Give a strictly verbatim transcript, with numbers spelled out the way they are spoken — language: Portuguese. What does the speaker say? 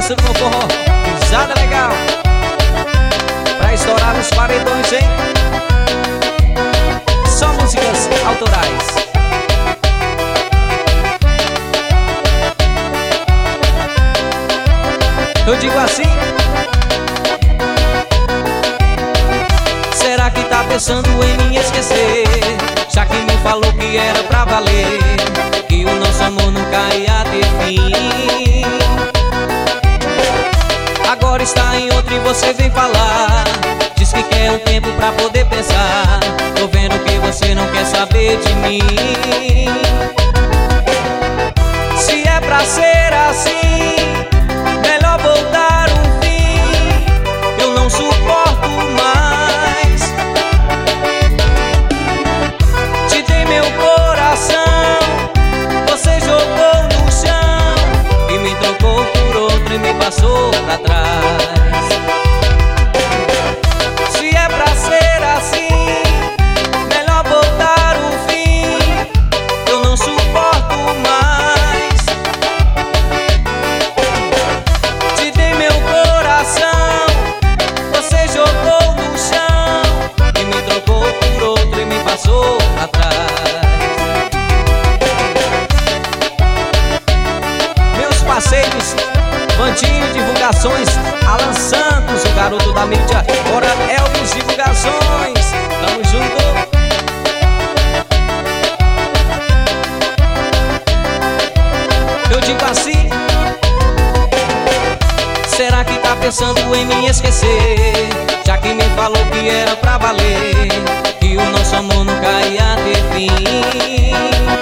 sucesso do meu forró, pisada legal, pra estourar os paredões, hein? Só músicas autorais. Eu digo assim: será que tá pensando em me esquecer? Já que me falou que era pra valer, que o nosso amor nunca ia ter fim. Agora está em outro e você vem falar. Diz que quer um tempo pra poder pensar. Tô vendo que você não quer saber de mim. Se é pra ser assim, melhor voltar um fim. Eu não suporto mais. Te dei meu coração, você jogou no chão e me trocou por outro e me passou pra trás. Se é pra ser assim, melhor voltar um fim. Eu não suporto mais. Te dei meu coração, você jogou no chão e me trocou por outro e me passou pra trás. Meus parceiros, Vandinho Divulgações, Alan Santos, o garoto da mídia, bora Elvis Divulgações, tamo junto. Eu digo assim: será que tá pensando em me esquecer? Já que me falou que era pra valer, que o nosso amor nunca ia ter fim.